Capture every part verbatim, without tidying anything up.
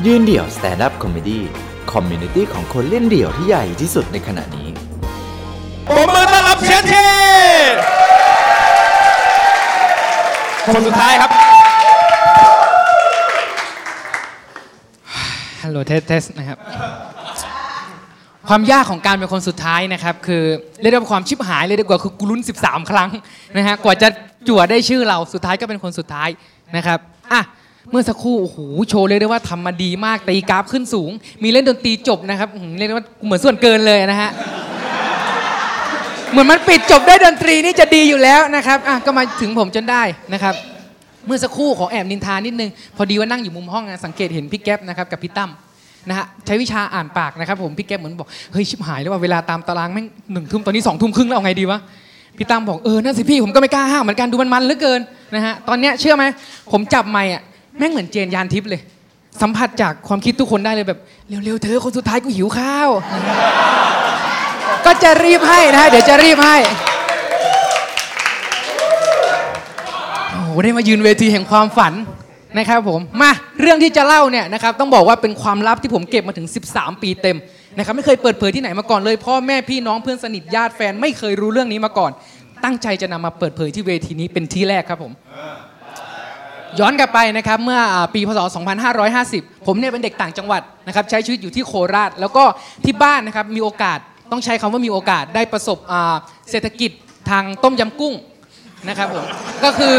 ยืนเดี่ยวสแตนด์อัพคอมเมดี้คอมมูนิตี้ของคนเล่นเดี่ยวที่ใหญ่ที่สุดในขณะนี้ปรบมือต้อนรับเชนทีคนสุดท้ายครับฮัลโหลเทสเทสนะครับความยากของการเป็นคนสุดท้ายนะครับคือเรียกว่าความชิบหายเลยดีกว่าคือกูลุ้นสิบสามครั้งนะฮะกว่าจะจั่วได้ชื่อเราสุดท้ายก็เป็นคนสุดท้ายนะครับอ่ะเมื่อสักครู่โอ้โหโชว์เลยได้ว่าทำมาดีมากตีกราฟขึ้นสูงมีเล่นดนตรีจบนะครับเรียกว่าเหมือนส่วนเกินเลยนะฮะเหมือนมันปิดจบได้ดนตรีนี่จะดีอยู่แล้วนะครับอ่ะก็มาถึงผมจนได้นะครับเมื่อสักครู่ของแอบนินทานิดนึงพอดีว่านั่งอยู่มุมห้องนะสังเกตเห็นพี่แก๊ปนะครับกับพี่ตั้มนะฮะใช้วิชาอ่านปากนะครับผมพี่แก๊ปเหมือนบอกเฮ้ยชิบหายแล้วว่าเวลาตามตารางแม่งหนึ่งทุ่มตอนนี้สองทุ่มครึ่งแล้วเอาไงดีวะพี่ตั้มบอกเออนั่นสิพี่ผมก็ไม่กล้าห้ามเหมือนกันดูมันมันเหลือเกินนะฮะตอนเนี้ยเชื่อไหมผมจับไมค์อ่ะแม่งเหมือนเจนยานทิพย์เลยสัมผัสจากความคิดทุกคนได้เลยแบบเร็วๆเธอคนสุดท้ายกูหิวข้าวก็จะรีบให้นะฮะเดี๋ยวจะรีบให้โอ้โหได้มายืนเวทีแห่งความฝันนะครับผมมาเรื่องที่จะเล่าเนี่ยนะครับต้องบอกว่าเป็นความลับที่ผมเก็บมาถึงสิบสามปีเต็มนะครับไม่เคยเปิดเผยที่ไหนมาก่อนเลยพ่อแม่พี่น้องเพื่อนสนิทญาติแฟนไม่เคยรู้เรื่องนี้มาก่อนตั้งใจจะนำมาเปิดเผยที่เวทีนี้เป็นที่แรกครับผมย้อนกลับไปนะครับเมื่อปีพ.ศ. สองพันห้าร้อยห้าสิบผมเนี่ยเป็นเด็กต่างจังหวัดนะครับใช้ชีวิตอยู่ที่โคราชแล้วก็ที่บ้านนะครับมีโอกาสต้องใช้คำว่ามีโอกาสได้ประสบเศรษฐกิจทางต้มยำกุ้งนะครับผมก็คือ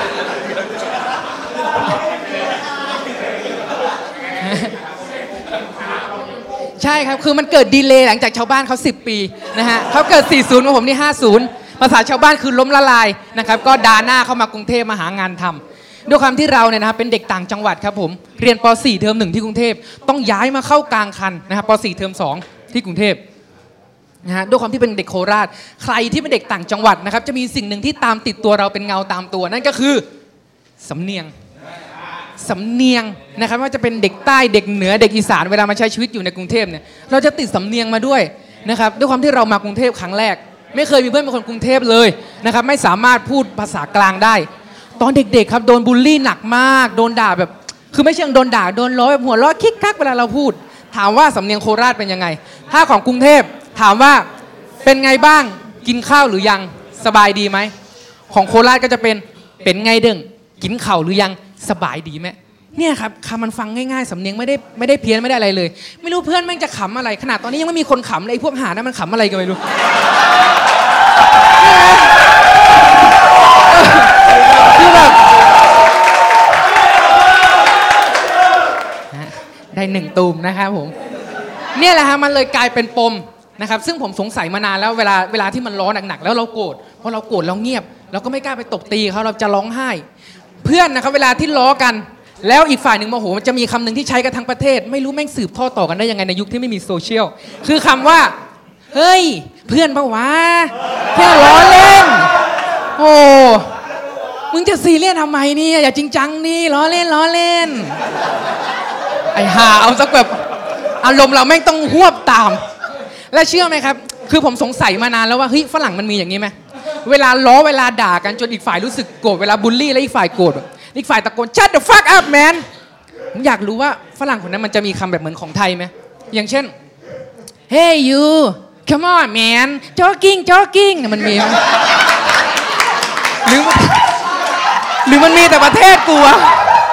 ใช่ครับคือมันเกิดดีเลย์หลังจากชาวบ้านเขาสิบปีนะฮะเขาเกิดสี่สิบมาผมนี่ห้าสิบภาษาชาวบ้านคือล้มละลายนะครับก็ดาหน้าเข้ามากรุงเทพมาหางานทำด้วยความที่เราเนี่ยนะครับเป็นเด็กต่างจังหวัดครับผมเรียนป.สี่ เทอมหนึ่งที่กรุงเทพต้องย้ายมาเข้ากลางคันนะครับป.สี่ เทอมสองที่กรุงเทพนะฮะด้วยความที่เป็นเด็กโคราชใครที่เป็นเด็กต่างจังหวัดนะครับจะมีสิ่งหนึ่งที่ตามติดตัวเราเป็นเงาตามตัวนั่นก็คือสำเนียงสำเนียงนะครับว่าจะเป็นเด็กใต้เด็กเหนือเด็กอีสานเวลามาใช้ชีวิตอยู่ในกรุงเทพเนี่ยเราจะติดสำเนียงมาด้วยนะครับด้วยความที่เรามากรุงเทพครั้งแรกไม่เคยมีเพื่อนเป็นคนกรุงเทพเลยนะครับไม่สามารถพูดภาษากลางได้ตอนเด็กๆครับโดนบูลลี่หนักมากโดนด่าแบบคือไม่เชิงโดนด่าโดนล้อแบบหัวล้อคิกคักเวลาเราพูดถามว่าสำเนียงโคราชเป็นยังไงถ้าของกรุงเทพถามว่าเป็นไงบ้างกินข้าวหรือยังสบายดีไหมของโคราชก็จะเป็นเป็นไงเด้งกินข้าวหรือยังสบายดีไหมเนี่ยครับคำมันฟังง่ายๆสำเนียงไม่ได้ไม่ได้เพี้ยนไม่ได้อะไรเลยไม่รู้เพื่อนแม่งจะขำอะไรขนาดตอนนี้ยังไม่มีคนขำเลยไอ้พวกหานะมันขำอะไรกันไม่รู้คือแบบได้หนึ่งตูมนะครับผมเนี่ยแหละฮะมันเลยกลายเป็นปมนะครับซึ่งผมสงสัยมานานแล้วเวลาเวลาที่มันร้อนหนักๆแล้วเราโกรธพอเราโกรธเราเงียบเราก็ไม่กล้าไปตบตีเขาเราจะร้องไห้เพื่อนนะครับเวลาที่ล้อกันแล้วอีกฝ่ายหนึ่งโมโหมันจะมีคำหนึ่งที่ใช้กันทั้งประเทศไม่รู้แม่งสืบทอดต่อกันได้ยังไงในยุคที่ไม่มีโซเชียลคือคำว่าเฮ้ยเพื่อนปะวะแค่ล้อเล่นโอ้มึงจะซีเรียสทำไมเนี่ยอย่าจริงจังนี่ล้อเล่นล้อเล่นไอ้ห่าเอาสักแบบอารมณ์เราแม่งต้องหวบตามและเชื่อไหมครับคือผมสงสัยมานานแล้วว่าเฮ้ยฝรั่งมันมีอย่างนี้ไหมเวลาล้อเวลาด่ากันจนอีกฝ่ายรู้สึกโกรธเวลาบูลลี่แล้วอีกฝ่ายโกรธอีกฝ่ายตะโกน shut the fuck up man ผมอยากรู้ว่าฝรั่งคนนั้นมันจะมีคำแบบเหมือนของไทยไหมอย่างเช่น hey you come on man jogging jogging มันมีหรือหรือมันมีแต่ประเทศกูอะ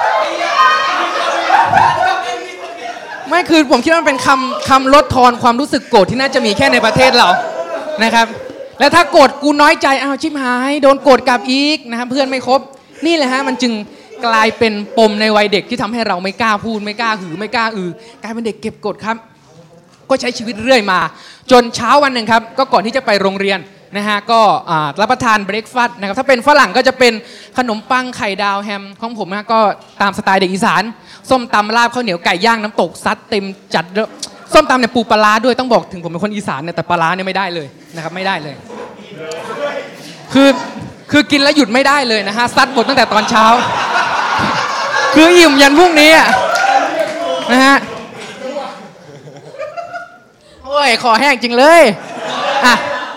ไม่คือผมคิดว่ามันเป็นคำคำลดทอนความรู้สึกโกรธที่น่าจะมีแค่ในประเทศเรานะครับแล้วถ้าโกรธกูน้อยใจอ้าวชิบหายโดนโกรธกลับอีกนะครับเพื่อนไม่ครบนี่แหละฮะมันจึงกลายเป็นปมในวัยเด็กที่ทำให้เราไม่กล้าพูดไม่กล้าหือไม่กล้าอือกลายเป็นเด็กเก็บกดครับก็ใช้ชีวิตเรื่อยมาจนเช้าวันหนึ่งครับก็ก่อนที่จะไปโรงเรียนนะฮะก็รับประทานเบรคฟาสต์นะครับถ้าเป็นฝรั่งก็จะเป็นขนมปังไข่ดาวแฮมของผมนะก็ตามสไตล์เด็กอีสานส้มตำลาบข้าวเหนียวไก่ย่างน้ำตกซัดเต็มจัดส้มตำเนี่ยปูปลาด้วยต้องบอกถึงผมเป็นคนอีสานเนี่ยแต่ปลาเนี่ยไม่ได้เลยนะครับไม่ได้เลยคือคือกินแล้วหยุดไม่ได้เลยนะฮะซัดหมดตั้งแต่ตอนเช้าคืออิ่มยันพรุ่งนี้นะฮะโอ้ยคอแห้งจริงเลยอ่ะ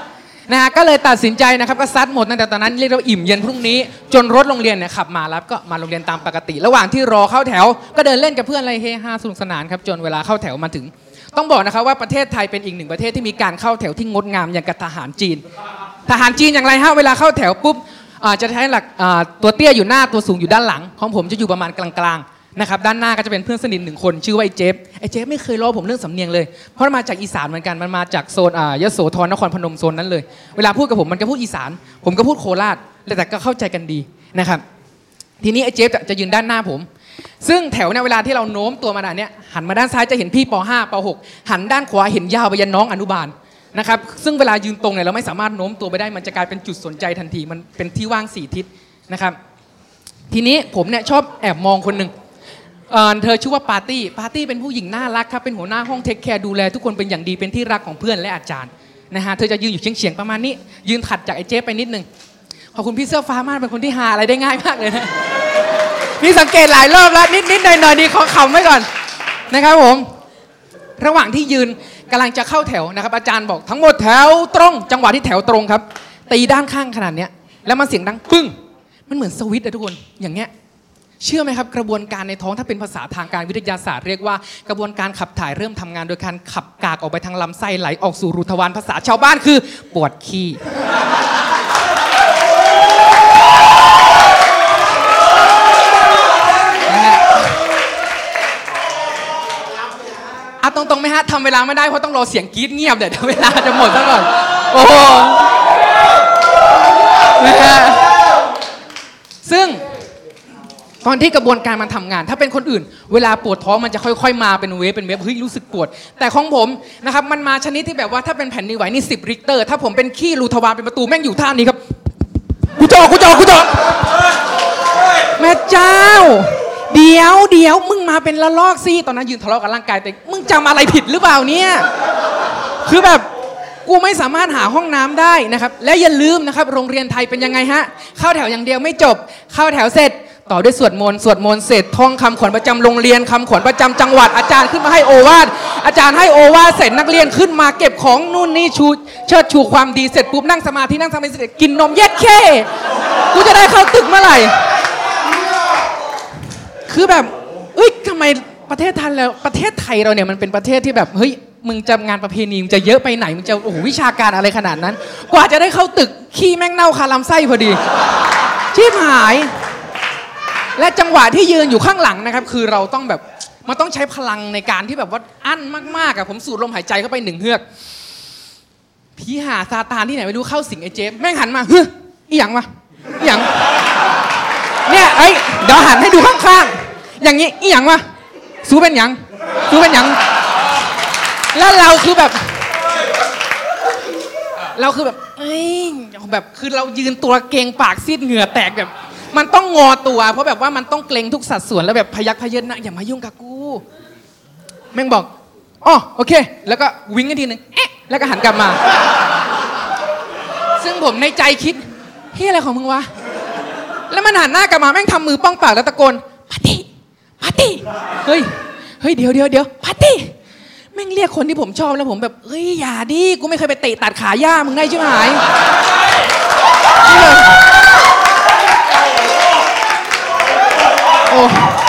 นะฮะก็เลยตัดสินใจนะครับก็ซัดหมดตั้งแต่ตอนนั้นเรียกว่าอิ่มเย็นพรุ่งนี้จนรถโรงเรียนเนี่ยขับมาแล้วก็มาโรงเรียนตามปกติระหว่างที่รอเข้าแถวก็เดินเล่นกับเพื่อนอะไรเฮฮาสนุกสนานครับจนเวลาเข้าแถวมาถึงต้องบอกนะครับว่าประเทศไทยเป็นอีกหนึ่งประเทศที่มีการเข้าแถวที่งดงามอย่างกับทหารจีนทหารจีนอย่างไรฮะเวลาเข้าแถวปุ๊บจะใช้หลักตัวเตี้ยอยู่หน้าตัวสูงอยู่ด้านหลังของผมจะอยู่ประมาณกลางๆนะครับด้านหน้าก็จะเป็นเพื่อนสนิทหนึ่งคนชื่อว่าไอ้เจฟไอ้เจฟไม่เคยล้อผมเรื่องสำเนียงเลยเพราะมาจากอีสานเหมือนกันมันมาจากโซนยโสธรนครพนมโซนนั้นเลยเวลาพูดกับผมมันก็พูดอีสานผมก็พูดโคราชแต่ก็เข้าใจกันดีนะครับทีนี้ไอ้เจฟจะยืนด้านหน้าผมซึ่งแถวเนี่ยเวลาที่เราโน้มตัวมาด้านนี้หันมาด้านซ้ายจะเห็นพี่ป ห้า ป หก หันด้านขวาเห็นยาวไปยันน้องอนุบาลนะครับซึ่งเวลายืนตรงเนี่ยเราไม่สามารถโน้มตัวไปได้มันจะกลายเป็นจุดสนใจทันทีมันเป็นที่ว่างสี่ทิศนะครับทีนี้ผมเนี่ยชอบแอบมองคนหนึ่งเธอชื่อว่าปาร์ตี้ปาร์ตี้เป็นผู้หญิงน่ารักครับเป็นหัวหน้าห้องเทคแคร์ดูแลทุกคนเป็นอย่างดีเป็นที่รักของเพื่อนและอาจารย์นะฮะเธอจะยืนอยู่เฉียงๆประมาณนี้ยืนถัดจากไอ้เจ๊ไปนิดนึงขอบคุณพี่เสื้อฟ้ามากเป็นคนที่หาอะไรได้ง่ายมากเลยนะนี่สังเกตหลายรอบแล้วนิดๆหน่อยๆนี่ขอขำไว้ก่อนนะครับผมระหว่างที่ยืนกำลังจะเข้าแถวนะครับอาจารย์บอกทั้งหมดแถวตรงจังหวะที่แถวตรงครับตีด้านข้างขนาดนี้แล้วมันเสียงดังปึ้งมันเหมือนสวิตช์อะทุกคนอย่างเงี้ยเชื่อไหมครับกระบวนการในท้องถ้าเป็นภาษาทางการวิทยาศาสตร์เรียกว่ากระบวนการขับถ่ายเริ่มทำงานโดยการขับกากออกไปทางลำไส้ไหลออกสู่รูทวารภาษาชาวบ้านคือปวดขี้อะตรงๆไหมฮะทำเวลาไม่ได้เพราะต้องรอเสียงกรี๊ดเงียบเดี๋ยวเวลาจะหมดซะก่อนโอ้โหนะฮะซึ่งตอนที่กระบวนการมันทำงานถ้าเป็นคนอื่นเวลาปวดท้องมันจะค่อยๆมาเป็นเวฟเป็นเวฟเฮ้ยรู้สึกปวดแต่ของผมนะครับมันมาชนิดที่แบบว่าถ้าเป็นแผ่นดินไหวนี่สิบริกเตอร์ถ้าผมเป็นขี้รูทวารเป็นประตูแม่งอยู่ท่านี้ครับกูจอกูจอกูจอแม่เจ้าเดี๋ยวเดี๋ยวมึงมาเป็นละลอกซี่ตอนนั้นยืนทะเลาะกับร่างกายแต่มึงจำอะไรผิดหรือเปล่าเนี่ยคือแบบกูไม่สามารถหาห้องน้ำได้นะครับและอย่าลืมนะครับโรงเรียนไทยเป็นยังไงฮะเข้าแถวอย่างเดียวไม่จบเข้าแถวเสร็จต่อด้วยสวดมนต์สวดมนต์เสร็จท่องคำขวัญประจำโรงเรียนคำขวัญประจำจังหวัดอาจารย์ขึ้นมาให้โอวาทอาจารย์ให้โอวาทเสร็จนักเรียนขึ้นมาเก็บของนู่นนี่ชูเชิดชูความดีเสร็จปุ๊บนั่งสมาธินั่งสมาธิเสร็จกินนมแยกแค่กูจะได้เข้าตึกเมื่อไหร่คือแบบเอ้ยทำไมประเทศไทยแล้วประเทศไทยเราเนี่ยมันเป็นประเทศที่แบบเฮ้ยมึงจะงานประเพณีมึงจะเยอะไปไหนมึงจะโอ้โหวิชาการอะไรขนาดนั้นกว่าจะได้เข้าตึกขี้แม่งเน่าคาลำไส้พอดีชิบหายและจังหวะที่ยืนอยู่ข้างหลังนะครับคือเราต้องแบบมันต้องใช้พลังในการที่แบบว่าอั้นมากๆอะผมสูดลมหายใจเข้าไปหนึ่งเฮือกผีหาซาตานที่ไหนไม่รู้เข้าสิงไอ้เจฟแม่งหันมาเฮ้ยอีหยังวะอีหยังเนี่ยไอ้เดี๋ยวหันให้ดูข้างๆอย่างงี้อีหยังวะสู้เป็นหยังสู้เป็นหยังแล้วเราคือแบบเราคือแบบเอ้ยแบบคือเรายืนตัวเกรงปากซีดเหงื่อแตกแบบมันต้องงอตัวเพราะแบบว่ามันต้องเกรงทุกสัดส่วนแล้วแบบพยักพเยินนะอย่ามายุ่งกับกูแม่งบอกอ๋อโอเคแล้วก็วิ่งกันทีนึงเอ๊ะแล้วก็หันกลับมาซึ่งผมในใจคิดเฮ้ยอะไรของมึงวะแล้วมันหันหน้ากลับมาแม่งทำมือป้องปากแล้วตะโกนปาร์ตี้ปาร์ตี้เฮ้ยเฮ้ยเดี๋ยวเดี๋ยวเดี๋ยวปาร์ตี้แม่งเรียกคนที่ผมชอบแล้วผมแบบเฮ้ยอย่าดิกูไม่เคยไปเตะตัดขาย่ามึงได้ใช่ไหมโอ้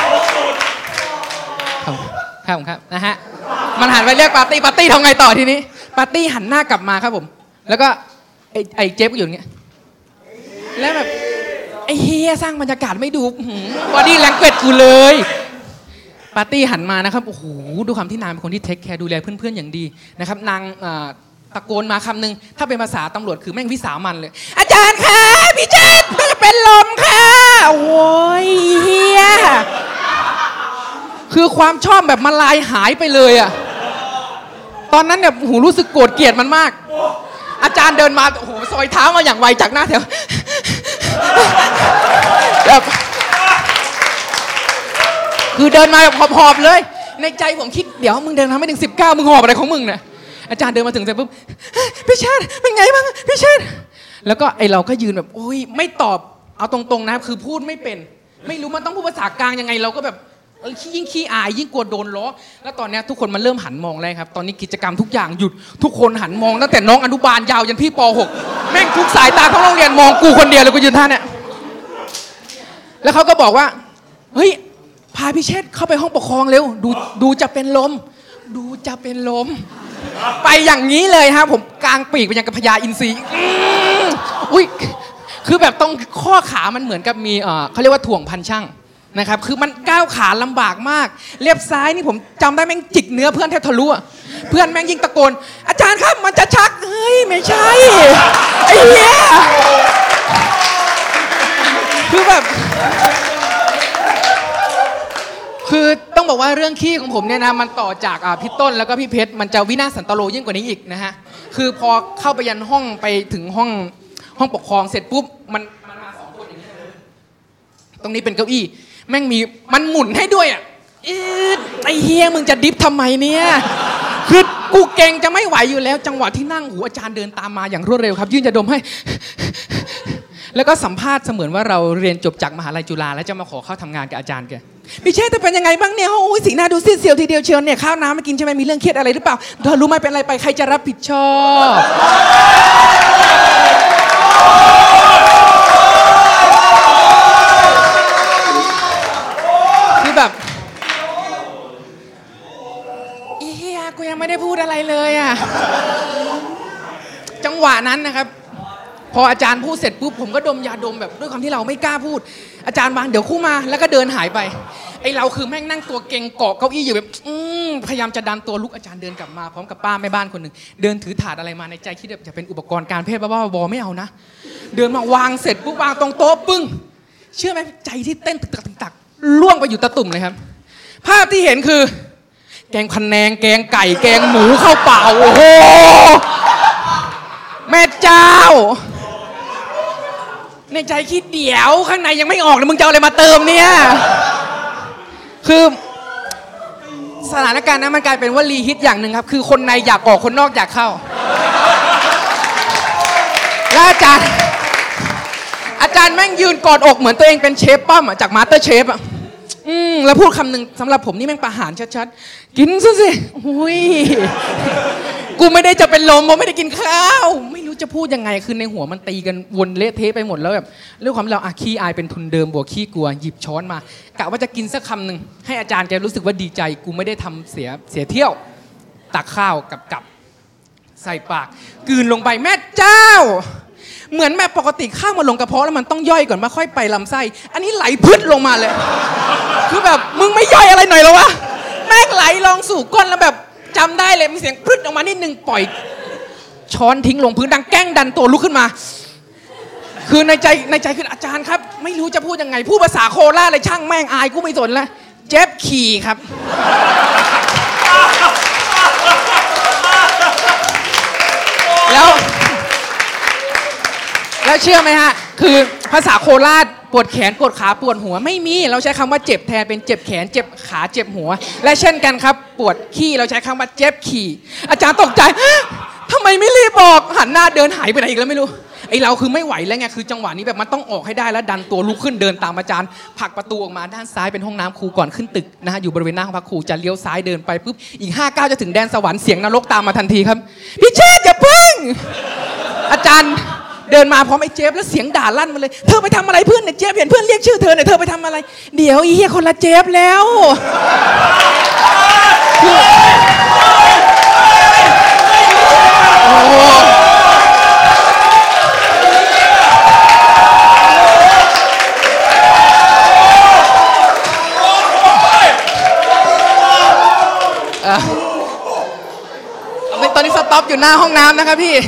ครับครับนะฮะมันหันไปเรียกปาร์ตี้ปาร์ตี้ทำไงต่อทีนี้ปาร์ตี้หันหน้ากลับมาครับผมแล้วก็ไอ้ไอ้เจฟก็อยู่อย่างเงี้ยแล้วแบบไอ้เฮียสร้างบรรยากาศไม่ดูบอดี้แลงเกจกูเลยปาร์ตี้หันมานะครับโอ้โหดูความที่นางเป็นคนที่เทคแคร์ดูแลเพื่อนๆอย่างดีนะครับนางตะโกนมาคำหนึ่งถ้าเป็นภาษาตำรวจคือแม่งวิสามันเลยอาจารย์คะพี่เจษเป็นลมค่ะโอ้ยเฮียคือความชอบแบบมันลายหายไปเลยอะตอนนั้นแบบโอ้โหรู้สึกโกรธเกลียดมันมากอาจารย์เดินมาโอ้โหซอยเท้ามาอย่างไวจากหน้าแถวแบบคือเดินมาแบบหอบๆเลยในใจผมคิดเดี๋ยวมึงเดินมาไม่ถึงสิบเก้ามึงหอบอะไรของมึงเนี่ยอาจารย์เดินมาถึงเสร็จปุ๊บพี่เชษเป็นไงบ้างพี่เชษแล้วก็ไอเราก็ยืนแบบโอ้ยไม่ตอบเอาตรงๆนะคือพูดไม่เป็นไม่รู้มันต้องพูดภาษากลางยังไงเราก็แบบยิ่งขี้อายยิ่งกลัวโดนล้อแล้วตอนนี้ทุกคนมันเริ่มหันมองแล้วครับตอนนี้กิจกรรมทุกอย่างหยุดทุกคนหันมองตั้งแต่น้องอนุบาลยาวยันพี่ป หก แม่งทุกสายตาทั้งโรงเรียนมองกูคนเดียวเลยกูยืนท่าเนี่ยแล้วเขาก็บอกว่าเฮ้ยพาพี่เชษเข้าไปห้องปกครองเร็วดูดูจะเป็นลมดูจะเป็นลมไปอย่างนี้เลยฮะผมกางปีกไปยังกับพญาอินทรีอุ้ยคือแบบตรงข้อขามันเหมือนกับมีเอ่อเขาเรียกว่าถ่วงพันช่างนะครับคือมันก้าวขาลำบากมากเล็บซ้ายนี่ผมจำได้แม่งจิกเนื้อเพื่อนแทบทะลุเพื่อนแม่งยิ่งตะโกนอาจารย์ครับมันจะชักเฮ้ยไม่ใช่ไอ้เหี้ยคือแบบคือต้องบอกว่าเรื่องขี้ของผมเนี่ยนะมันต่อจากพี่ต้นแล้วก็พี่เพชรมันจะวินาศสันตโลยิ่งกว่านี้อีกนะฮะคือพอเข้าไปยันห้องไปถึงห้องห้องปกครองเสร็จปุ๊บมันมันมาสองคนอย่างนี้ตรงนี้เป็นเก้าอี้แม่งมีมันหมุนให้ด้วยอ่ะไอ้เฮียมึงจะดิฟทำไมเนี่ยคือกูเก่งจะไม่ไหวอยู่แล้วจังหวะที่นั่งหูอาจารย์เดินตามมาอย่างรวดเร็วครับยื่นยาดมให้แล้วก็สัมภาษณ์เสมือนว่าเราเรียนจบจากมหาลัยจุฬาแล้วจะมาขอเข้าทำงานกับอาจารย์แกพี่เชษจะเป็นยังไงบ้างเนี่ยโอ้ยสีหน้าดูซีดเซียวทีเดียวเชียวเนี่ยข้าวน้ำไม่กินใช่ไหมมีเรื่องเครียดอะไรหรือเปล่าเธอรู้ไหมเป็นอะไรไปใครจะรับผิดชอบคือแบบอีเฮียกูยังไม่ได้พูดอะไรเลยอ่ะจังหวะนั้นนะครับพออาจารย์พูดเสร็จปุ๊บผมก็ดมยาดมแบบด้วยความที่เราไม่กล้าพูดอาจารย์วางเดี๋ยวคู่มาแล้วก็เดินหายไปไอเราคือแม่งนั่งตัวเก่งเกาะเก้าอี้อยู่แบบพยายามจะดันตัวลุกอาจารย์เดินกลับมาพร้อมกับป้าแม่บ้านคนหนึ่งเดินถือถาดอะไรมาในใจคิดแบบจะเป็นอุปกรณ์การแพทย์บ้าๆบอไม่เอานะเดินมาวางเสร็จปุ๊บวางตรงโต๊ะปึ้งเชื่อไหมใจที่เต้นตึกตักตึกตักล่วงไปอยู่ตะตุ่มเลยครับภาพที่เห็นคือแกงพะแนงแกงไก่แกงหมูข้าวเปล่าโอ้โหแม่เจ้าในใจคิดเดี๋ยวข้างในยังไม่ออกเลยมึงจะเอาอะไรมาเติมเนี่ยคือสถานการณ์นั้นมันกลายเป็นวลีฮิตอย่างหนึ่งครับคือคนในอยากออกคนนอกอยากเข้าแล้วอาจารย์อาจารย์แม่งยืนกอดอกเหมือนตัวเองเป็นเชฟป้อมจากมาสเตอร์เชฟอ่ะอืมแล้วพูดคำหนึ่งสำหรับผมนี่แม่งประหารชัดๆกินซะสิอุ้ยกูไม่ได้จะเป็นลมเพราะไม่ได้กินข้าวไม่รู้จะพูดยังไงคือในหัวมันตีกันวนเละเทะไปหมดแล้วแบบเรื่องความเราอะขี้อายเป็นทุนเดิมบวกขี้กลัวหยิบช้อนมากะว่าจะกินสักคำหนึ่งให้อาจารย์แกรู้สึกว่าดีใจกูไม่ได้ทำเสียเสียเที่ยวตักข้าวกับกับใส่ปากกลืนลงไปแม่เจ้าเหมือนแม่ปกติข้าวมาลงกระเพาะแล้วมันต้องย่อยก่อนมาค่อยไปลำไส้อันนี้ไหลพึดลงมาเลยคือแบบมึงไม่ย่อยอะไรหน่อยหรอวะแม่งไหลลงสู่ก้นแล้วแบบจำได้เลยมีเสียงพึดออกมานิดนึงปล่อยช้อนทิ้งลงพื้นดังแกล้งดันตัวลุกขึ้นมาคือในใจในใจคืออาจารย์ครับไม่รู้จะพูดยังไงพูดภาษาโคราชเลยช่างแม่งอายกูไม่สนแล้วเจ็บขี่ครับแล้วแล้วเชื่อไหมฮะคือภาษาโคราชปวดแขนปวดขาปวดหัวไม่มีเราใช้คำว่าเจ็บแทนเป็นเจ็บแขนเจ็บขาเจ็บหัวและเช่นกันครับปวดขี้เราใช้คำว่าเจ็บขี่อาจารย์ตกใจทำไมไม่รีบบอกหันหน้าเดินหายไปไหนอีกแล้วไม่รู้ไอเราคือไม่ไหวแล้วไงคือจังหวะนี้แบบมันต้องออกให้ได้แล้วดันตัวลุกขึ้นเดินตามอาจารย์ผลักประตูออกมาด้านซ้ายเป็นห้องน้ำครูก่อนขึ้นตึกนะฮะอยู่บริเวณหน้าห้องพักครูจะเลี้ยวซ้ายเดินไปปุ๊บอีกห้าก้าวจะถึงแดนสวรรค์เสียงนรกตามมาทันทีครับพี่เชษอย่าพึ่งอาจารย์เดินมาพร้อมไอ้เจฟแล้วเสียงด่าลั่นมาเลยเธอไปทำอะไรเพื่อนเนี่ยเจฟเห็นเพื่อนเรียกชื่อเธอเนี่ยเธอไปทำอะไรเดี๋ยวอีเหี้ยคนละเจฟแล้วโอ้ตอนนี้สต็อปอยู่หน้าห้องน้ำนะครับพี่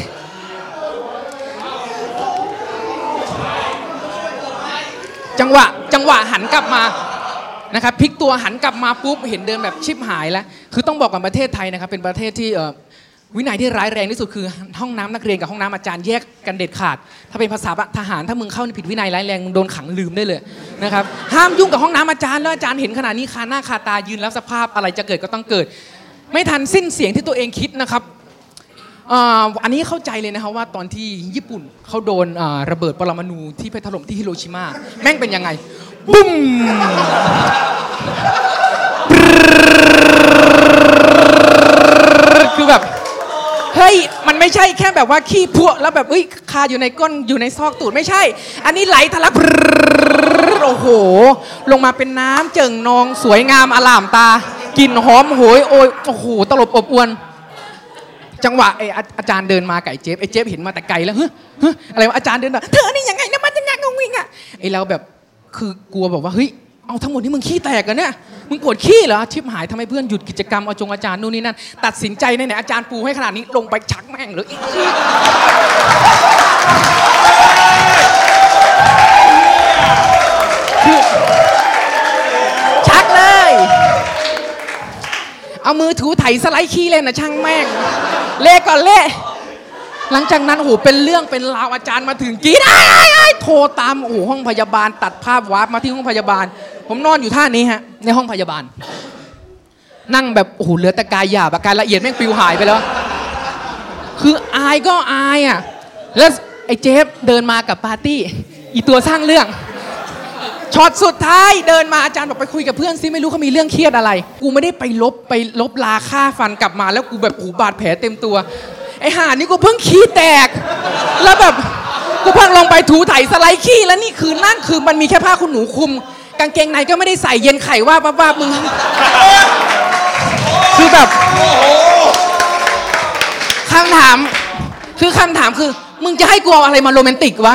จังหวะจังหวะหันกลับมานะครับพลิกตัวหันกลับมาปุ๊บเห็นเดินแบบชิบหายแล้วคือต้องบอกกับประเทศไทยนะครับเป็นประเทศที่วินัยที่ร้ายแรงที่สุดคือห้องน้ำนักเรียนกับห้องน้ำอาจารย์แยกกันเด็ดขาดถ้าเป็นภาษาทหารถ้ามึงเข้าในผิดวินัยร้ายแรงมึงโดนขังลืมได้เลยนะครับห้ามยุ่งกับห้องน้ำอาจารย์แล้วอาจารย์เห็นขนาดนี้คาหน้าคาตายืนแล้วสภาพอะไรจะเกิดก็ต้องเกิดไม่ทันสิ้นเสียงที่ตัวเองคิดนะครับอันนี้เข้าใจเลยนะครับว่าตอนที่ญี่ปุ่นเขาโดนระเบิดปรมาณูที่ไปถล่มที่ฮิโรชิมาแม่งเป็นยังไงบุ้มคือแบบเฮ้ยมันไม่ใช่แค่แบบว่าขี้พวกแล้วแบบเฮ้ยคาอยู่ในก้นอยู่ในซอกตูดไม่ใช่อันนี้ไหลทะลักโอ้โหลงมาเป็นน้ำเจิ่งนองสวยงามอล่ามตากลิ่นหอมโหยโอยโอ้โหตลบอบอวนจังหวะไอ้อาจารย์เดินมาไก่เจ๊บไอ้เจ๊บเห็นมาแต่ไกลแล้วเฮ้ยอะไรวะอาจารย์เดินมาเธอนี่ยังไงนะมันยังไงงงวิ่งอ่ะไอ้เราแบบคือกลัวแบบว่าเฮ้ยเอาทั้งหมดนี้มึงขี้แตกกันเนี่ยมึงปวดขี้เหรอชิบหายทำให้เพื่อนหยุดกิจกรรมเอาจงอาจารย์นู่นนี่นั่นตัดสินใจในไหนอาจารย์ปูให้ขนาดนี้ลงไปชักแม่งเลยคือชักเลยเอามือถูไถสไลด์ขี้เล่นนะช่างแม่งเละก่อนเละหลังจากนั้นโอ้โหเป็นเรื่องเป็นราวอาจารย์มาถึงกรี๊ดไอ้ไอ้ไอ้โทรตามโอ้โหห้องพยาบาลตัดภาพวาร์ปมาที่ห้องพยาบาลผมนอนอยู่ท่านี้ฮะในห้องพยาบาลนั่งแบบโอ้โหเหลือแต่กายหยาบกายละเอียดแม่งปลิวหายไปแล้วคืออายก็อายอ่ะแล้วไอ้เจฟเดินมากับปาร์ตี้อีตัวสร้างเรื่องช็อตสุดท้ายเดินมาอาจารย์บอกไปคุยกับเพื่อนซิไม่รู้เขามีเรื่องเครียดอะไรกูไม่ได้ไปลบไปลบลาฆ่าฟันกลับมาแล้วกูแบบโอ้โหบาดแผลเต็มตัวไอ้ห่านี่กูเพิ่งขี้แตกแล้วแบบกูเพิ่งลงไปถูไถสไลด์ขี้แล้วนี่คือนั่นคือมันมีแค่ผ้าขนหนูคลุมกางเกงในก็ไม่ได้ใส่เย็นไข่ว่าบ้าๆมึงคือแบบคำถามคือคำถามคือมึงจะให้กูเอาอะไรมาโรแมนติกวะ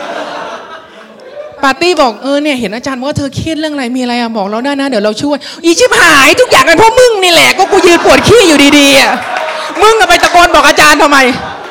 ปาร์ตี้บอกเออเนี่ยเห็นอาจารย์ว่าเธอเครียดเรื่องอะไรมีอะไรอะบอกเราได้นะเดี๋ยวเราช่วยอีชิบหายทุกอย่างเป็นเพราะมึงนี่แหละก็กูยืนปวดขี้อยู่ดีๆอะมึงอะไปตะโกนบอกอาจารย์ทำไม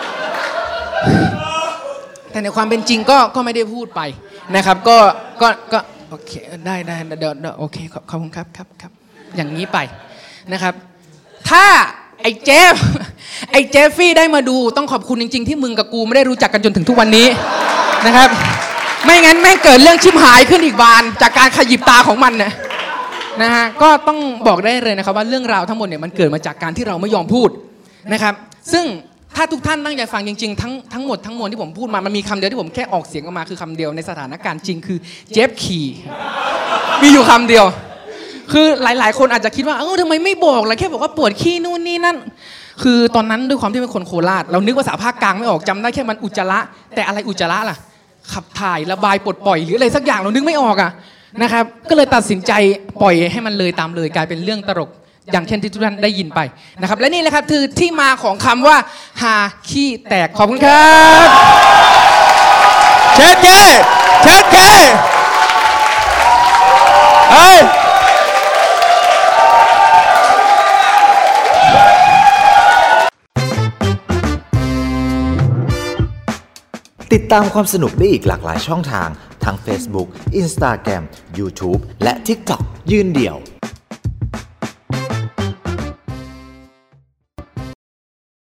แต่ในความเป็นจริงก็ก็ไม่ได้พูดไปนะครับก็ก็ก็โอเคได้ได้เดี๋ยวโอเคขอบคุณครับครับครับอย่างนี้ไปนะครับถ้าไอ้เจฟไอ้เจฟฟี่ได้มาดูต้องขอบคุณจริงๆที่มึงกับกูไม่ได้รู้จักกันจนถึงทุกวันนี้นะครับไม่งั้นแม่งเกิดเรื่องชิบหายขึ้นอีกบานจากการขยิบตาของมันนะนะฮะก็ต้องบอกได้เลยนะครับว่าเรื่องราวทั้งหมดเนี่ยมันเกิดมาจากการที่เราไม่ยอมพูดนะครับซึ่งถ้าทุกท่านตั้งใจฟังจริงๆทั้งทั้งหมดทั้งมวลที่ผมพูดมามันมีคำเดียวที่ผมแค่ออกเสียงออกมาคือคำเดียวในสถานการณ์จริงคือเจฟขี่มีอยู่คำเดียวคือหลายๆคนอาจจะคิดว่าเออทำไมไม่บอกล่ะแค่บอกว่าปวดขี้นู่นนี่นั่นคือตอนนั้นด้วยความที่เป็นคนโคราชเรานึกภาษาภาคกลางไม่ออกจำได้แค่มันอุจจาระแต่อะไรอุจจาระล่ะขับถ่ายระบายปลดปล่อยหรืออะไรสักอย่างเรานึกไม่ออกอ่ะนะครับก็เลยตัดสินใจปล่อยให้มันเลยตามเลยกลายเป็นเรื่องตลกอย่างเช่นที่ทุกท่านได้ยินไปนะครับและนี่แหละครับคือที่มาของคำว่าหาขี้แตกขอบคุณครับเชฟเคเชฟเคเฮ้ยติดตามความสนุกได้อีกหลากหลายช่องทางทั้ง Facebook, Instagram, YouTube และ TikTok ยืนเดี่ยว